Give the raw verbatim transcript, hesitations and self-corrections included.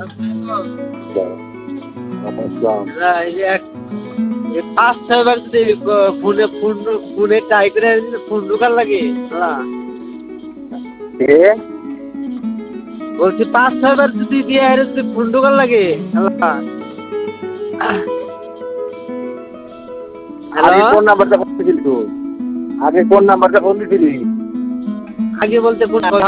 পাঁচ ছয়বার যদি ফোনে ফোন ফোনে ট্রাই করে ফোন ঢোকার লাগে বলছি পাঁচ ছয়বার যদি দিয়ে যদি ফোন ঢোকার লাগে আগে কোন নাম্বারটা ফোন দিছিলি তুই আগে কোন নাম্বারটা ফোন দিছিলি আগে বলতে কোন